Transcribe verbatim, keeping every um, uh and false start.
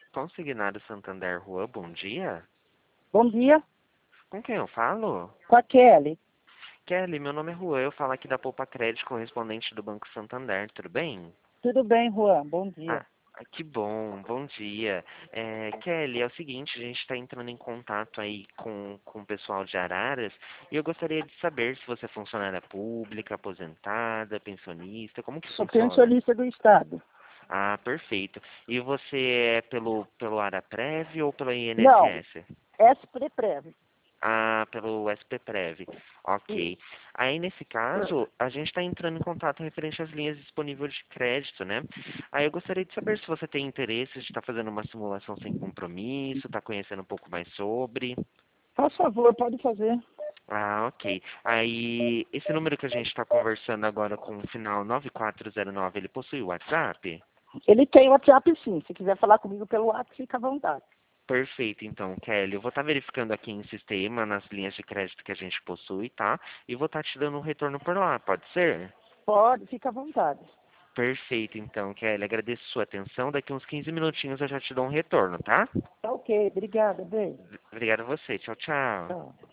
Consignado Santander Rua, bom dia. Bom dia, Com quem eu falo? com a Kelly. Kelly, meu nome é Juan, eu falo aqui da Poupa Crédito, correspondente do Banco Santander, tudo bem? Tudo bem, Juan? Bom dia. Ah, que bom, bom dia. É, Kelly, é o seguinte, a gente está entrando em contato aí com, com o pessoal de Araras e eu gostaria de saber se você é funcionária pública, aposentada, pensionista, como que Sou funciona? pensionista do Estado. Ah, perfeito. E você é pelo, pelo Araprev ou pelo Não, I N S S? S P Prev. Ah, pelo S P Prev. Ok. Isso. Aí, nesse caso, a gente está entrando em contato referente às linhas disponíveis de crédito, né? Aí eu gostaria de saber se você tem interesse de estar fazendo uma simulação sem compromisso, está conhecendo um pouco mais sobre. Faz favor, pode fazer. Ah, ok. Aí, esse número que a gente está conversando agora com o final nove quatro zero nove, ele possui WhatsApp? Ele tem WhatsApp sim. Se quiser falar comigo pelo WhatsApp, fica à vontade. Perfeito, então, Kelly. Eu vou estar verificando aqui em sistema, nas linhas de crédito que a gente possui, tá? E vou estar te dando um retorno por lá, pode ser? Pode, fica à vontade. Perfeito, então, Kelly. Agradeço sua atenção. Daqui uns quinze minutinhos eu já te dou um retorno, tá? Tá ok, obrigada, bem. Obrigado a você. Tchau, tchau. Tchau.